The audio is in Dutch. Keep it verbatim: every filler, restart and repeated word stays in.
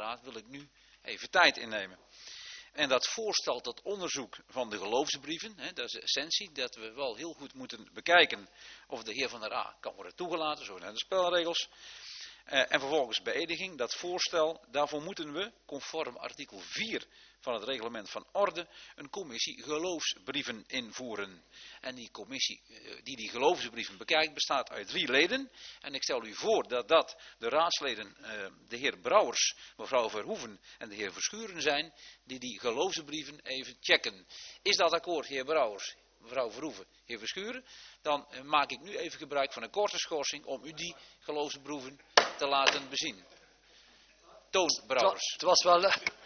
raad wil ik nu even tijd innemen. En dat voorstel tot onderzoek van de geloofsbrieven, hè, dat is de essentie, dat we wel heel goed moeten bekijken of de heer Van der A kan worden toegelaten, zo zijn de spelregels. Uh, en vervolgens beëdiging, dat voorstel, daarvoor moeten we, conform artikel vier van het reglement van orde, een commissie geloofsbrieven invoeren. En die commissie uh, die die geloofsbrieven bekijkt, bestaat uit drie leden. En ik stel u voor dat dat de raadsleden, uh, de heer Brouwers, mevrouw Verhoeven en de heer Verschuren zijn, die die geloofsbrieven even checken. Is dat akkoord, heer Brouwers? Mevrouw Verhoeven, heer Verschuren, dan uh, maak ik nu even gebruik van een korte schorsing om u die geloofsbrieven te laten bezien. Toon Brouwers. Het was wel,